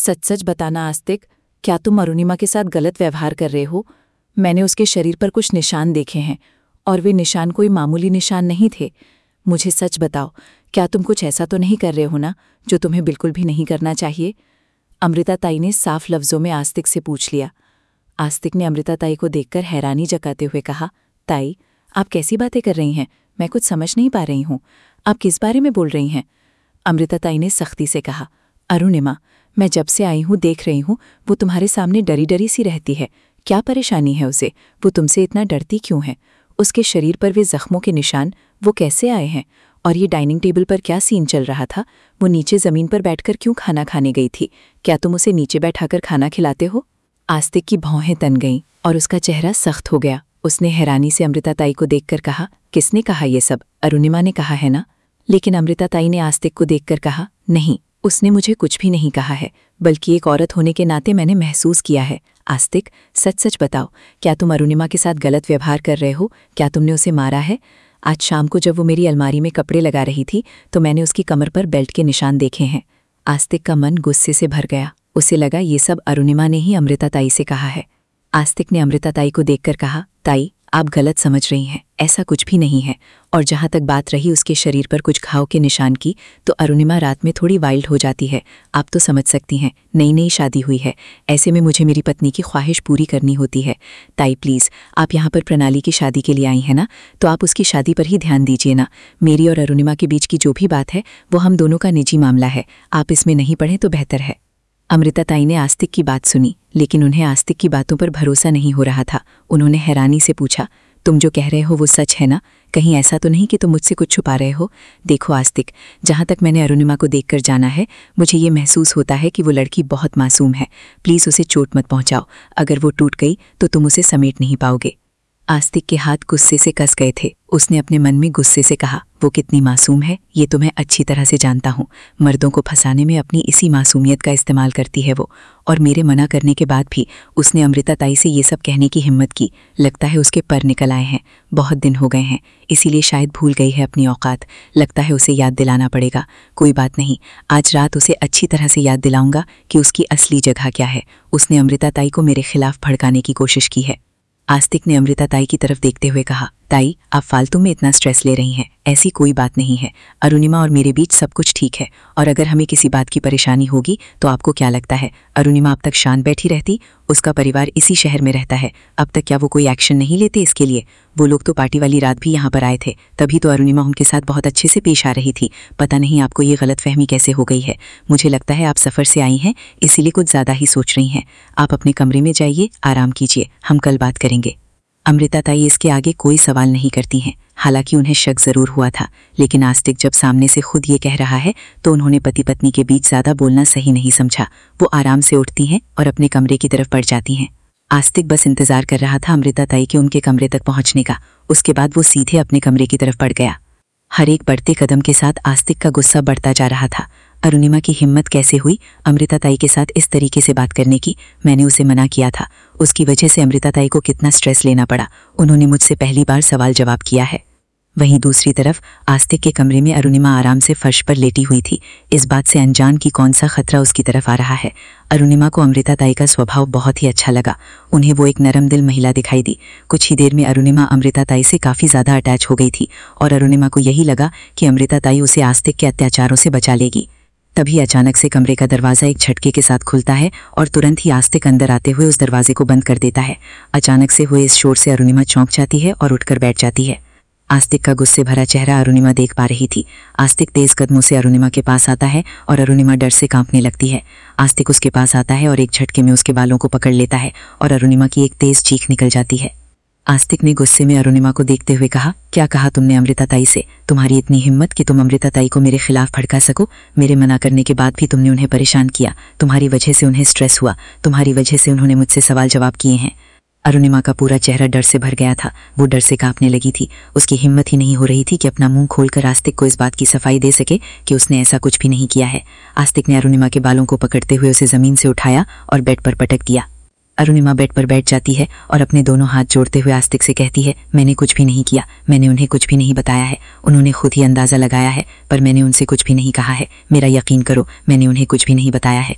सच सच बताना आस्तिक, क्या तुम अरुणिमा के साथ गलत व्यवहार कर रहे हो? मैंने उसके शरीर पर कुछ निशान देखे हैं और वे निशान कोई मामूली निशान नहीं थे। मुझे सच बताओ, क्या तुम कुछ ऐसा तो नहीं कर रहे हो ना जो तुम्हें बिल्कुल भी नहीं करना चाहिए? अमृता ताई ने साफ लफ्जों में आस्तिक से पूछ लिया। आस्तिक ने अमृता ताई को देखकर हैरानी जताते हुए कहा, ताई, आप कैसी बातें कर रही हैं? मैं कुछ समझ नहीं पा रही हूँ। आप किस बारे में बोल रही हैं? अमृता ताई ने सख्ती से कहा, अरुणिमा, मैं जब से आई हूँ देख रही हूँ वो तुम्हारे सामने डरी डरी सी रहती है। क्या परेशानी है उसे? वो तुमसे इतना डरती क्यों है? उसके शरीर पर वे जख्मों के निशान वो कैसे आए हैं? और ये डाइनिंग टेबल पर क्या सीन चल रहा था? वो नीचे ज़मीन पर बैठकर क्यों खाना खाने गई थी? क्या तुम उसे नीचे बैठाकर खाना खिलाते हो? आस्तिक की भौहें तन गईं और उसका चेहरा सख्त हो गया। उसने हैरानी से अमृता ताई को देखकर कहा, किसने कहा ये सब? अरुणिमा ने कहा है ना? लेकिन अमृता ताई ने आस्तिक को देखकर कहा, नहीं, उसने मुझे कुछ भी नहीं कहा है, बल्कि एक औरत होने के नाते मैंने महसूस किया है। आस्तिक, सच सच बताओ, क्या तुम अरुणिमा के साथ गलत व्यवहार कर रहे हो? क्या तुमने उसे मारा है? आज शाम को जब वो मेरी अलमारी में कपड़े लगा रही थी तो मैंने उसकी कमर पर बेल्ट के निशान देखे हैं। आस्तिक का मन गुस्से से भर गया। उसे लगा ये सब अरुणिमा ने ही अमृता ताई से कहा है। आस्तिक ने अमृता ताई को देखकर कहा, ताई, आप गलत समझ रही हैं, ऐसा कुछ भी नहीं है। और जहाँ तक बात रही उसके शरीर पर कुछ घाव के निशान की, तो अरुणिमा रात में थोड़ी वाइल्ड हो जाती है। आप तो समझ सकती हैं, नई नई शादी हुई है, ऐसे में मुझे मेरी पत्नी की ख्वाहिश पूरी करनी होती है। ताई प्लीज़, आप यहाँ पर प्रणाली की शादी के लिए आई हैं ना, तो आप उसकी शादी पर ही ध्यान दीजिए ना। मेरी और अरुणिमा के बीच की जो भी बात है वो हम दोनों का निजी मामला है, आप इसमें नहीं पड़ें तो बेहतर है। अमृता ताई ने आस्तिक की बात सुनी, लेकिन उन्हें आस्तिक की बातों पर भरोसा नहीं हो रहा था। उन्होंने हैरानी से पूछा, तुम जो कह रहे हो वो सच है ना? कहीं ऐसा तो नहीं कि तुम मुझसे कुछ छुपा रहे हो? देखो आस्तिक, जहाँ तक मैंने अरुणिमा को देखकर जाना है, मुझे ये महसूस होता है कि वो लड़की बहुत मासूम है। प्लीज़ उसे चोट मत पहुँचाओ। अगर वो टूट गई तो तुम उसे समेट नहीं पाओगे। आस्तिक के हाथ गुस्से से कस गए थे। उसने अपने मन में गुस्से से कहा, वो कितनी मासूम है ये तो मैं अच्छी तरह से जानता हूँ। मर्दों को फंसाने में अपनी इसी मासूमियत का इस्तेमाल करती है वो। और मेरे मना करने के बाद भी उसने अमृता ताई से ये सब कहने की हिम्मत की। लगता है उसके पर निकल आए हैं। बहुत दिन हो गए हैं, इसीलिए शायद भूल गई है अपनी औकात। लगता है उसे याद दिलाना पड़ेगा। कोई बात नहीं, आज रात उसे अच्छी तरह से याद दिलाऊंगा कि उसकी असली जगह क्या है। उसने अमृता ताई को मेरे खिलाफ भड़काने की कोशिश की है। आस्तिक ने अमृता ताई की तरफ देखते हुए कहा, ताई, आप फालतू में इतना स्ट्रेस ले रही हैं। ऐसी कोई बात नहीं है। अरुणिमा और मेरे बीच सब कुछ ठीक है, और अगर हमें किसी बात की परेशानी होगी तो आपको क्या लगता है अरुणिमा अब तक शांत बैठी रहती? उसका परिवार इसी शहर में रहता है। अब तक क्या वो कोई एक्शन नहीं लेते इसके लिए? वो लोग तो पार्टी वाली रात भी यहाँ पर आए थे, तभी तो अरुणिमा उनके साथ बहुत अच्छे से पेश आ रही थी। पता नहीं आपको ये गलतफहमी कैसे हो गई है। मुझे लगता है आप सफ़र से आई हैं, इसीलिए कुछ ज़्यादा ही सोच रही हैं। आप अपने कमरे में जाइए, आराम कीजिए, हम कल बात करेंगे। अमृता ताई इसके आगे कोई सवाल नहीं करती हैं। हालांकि उन्हें शक जरूर हुआ था, लेकिन आस्तिक जब सामने से खुद ये कह रहा है तो उन्होंने पति पत्नी के बीच ज़्यादा बोलना सही नहीं समझा। वो आराम से उठती हैं और अपने कमरे की तरफ बढ़ जाती हैं। आस्तिक बस इंतजार कर रहा था अमृता ताई के उनके कमरे तक पहुंचने का। उसके बाद वो सीधे अपने कमरे की तरफ बढ़ गया। हर एक बढ़ते कदम के साथ आस्तिक का गुस्सा बढ़ता जा रहा था। अरुणिमा की हिम्मत कैसे हुई अमृता ताई के साथ इस तरीके से बात करने की? मैंने उसे मना किया था। उसकी वजह से अमृता ताई को कितना स्ट्रेस लेना पड़ा। उन्होंने मुझसे पहली बार सवाल जवाब किया है। वहीं दूसरी तरफ आस्तिक के कमरे में अरुणिमा आराम से फर्श पर लेटी हुई थी। इस बात से अनजान कि कौन सा खतरा उसकी तरफ आ रहा है। अरुणिमा को अमृता ताई का स्वभाव बहुत ही अच्छा लगा। उन्हें वो एक नरम दिल महिला दिखाई दी। कुछ ही देर में अरुणिमा अमृता ताई से काफ़ी ज़्यादा अटैच हो गई थी और अरुणिमा को यही लगा कि अमृता ताई उसे आस्तिक के अत्याचारों से बचा लेगी। तभी अचानक से कमरे का दरवाज़ा एक झटके के साथ खुलता है और तुरंत ही आस्तिक अंदर आते हुए उस दरवाजे को बंद कर देता है। अचानक से हुए इस शोर से अरुणिमा चौंक जाती है और उठकर बैठ जाती है। आस्तिक का गुस्से भरा चेहरा अरुणिमा देख पा रही थी। आस्तिक तेज कदमों से अरुणिमा के पास आता है और अरुणिमा डर से कांपने लगती है। आस्तिक उसके पास आता है और एक झटके में उसके बालों को पकड़ लेता है और अरुणिमा की एक तेज चीख निकल जाती है। आस्तिक ने गुस्से में अरुणिमा को देखते हुए कहा, क्या कहा तुमने अमृता ताई से? तुम्हारी इतनी हिम्मत कि तुम अमृता ताई को मेरे खिलाफ भड़का सको? मेरे मना करने के बाद भी तुमने उन्हें परेशान किया। तुम्हारी वजह से उन्हें स्ट्रेस हुआ। तुम्हारी वजह से उन्होंने मुझसे सवाल जवाब किए हैं। अरुणिमा का पूरा चेहरा डर से भर गया था। वो डर से कांपने लगी थी। उसकी हिम्मत ही नहीं हो रही थी कि अपना मुंह खोलकर आस्तिक को इस बात की सफाई दे सके कि उसने ऐसा कुछ भी नहीं किया है। आस्तिक ने अरुणिमा के बालों को पकड़ते हुए उसे जमीन से उठाया और बेड पर पटक दिया। अरुणिमा बेड पर बैठ जाती है और अपने दोनों हाथ जोड़ते हुए आस्तिक से कहती है, मैंने कुछ भी नहीं किया। मैंने उन्हें कुछ भी नहीं बताया है। उन्होंने खुद ही अंदाज़ा लगाया है, पर मैंने उनसे कुछ भी नहीं कहा है। मेरा यकीन करो, मैंने उन्हें कुछ भी नहीं बताया है।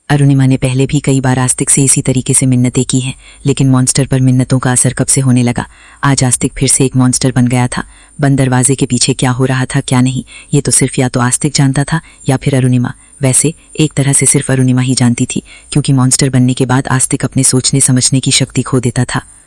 अरुणिमा ने पहले भी कई बार आस्तिक से इसी तरीके से मिन्नतें की हैं, लेकिन मॉन्स्टर पर मिन्नतों का असर कब से होने लगा। आज आस्तिक फिर से एक मॉन्स्टर बन गया था। बंद दरवाजे के पीछे क्या हो रहा था क्या नहीं, ये तो सिर्फ या तो आस्तिक जानता था या फिर अरुणिमा। वैसे एक तरह से सिर्फ अरुणिमा ही जानती थी, क्योंकि मॉन्स्टर बनने के बाद आस्तिक अपने सोचने समझने की शक्ति खो देता था।